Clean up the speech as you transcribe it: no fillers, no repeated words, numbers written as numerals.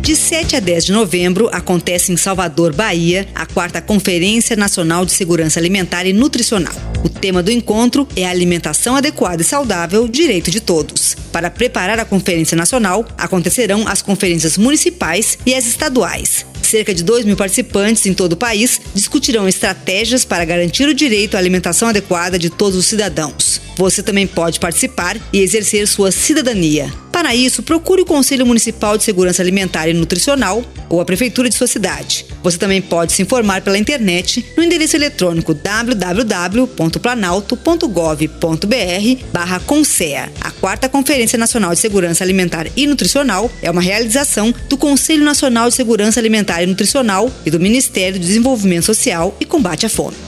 De 7 a 10 de novembro, acontece em Salvador, Bahia, a 4ª Conferência Nacional de Segurança Alimentar e Nutricional. O tema do encontro é a alimentação adequada e saudável, direito de todos. Para preparar a Conferência Nacional, acontecerão as conferências municipais e as estaduais. Cerca de 2.000 participantes em todo o país discutirão estratégias para garantir o direito à alimentação adequada de todos os cidadãos. Você também pode participar e exercer sua cidadania. Para isso, procure o Conselho Municipal de Segurança Alimentar e Nutricional ou a Prefeitura de sua cidade. Você também pode se informar pela internet no endereço eletrônico www.planalto.gov.br/Consea. A 4ª Conferência Nacional de Segurança Alimentar e Nutricional é uma realização do Conselho Nacional de Segurança Alimentar e Nutricional e do Ministério do Desenvolvimento Social e Combate à Fome.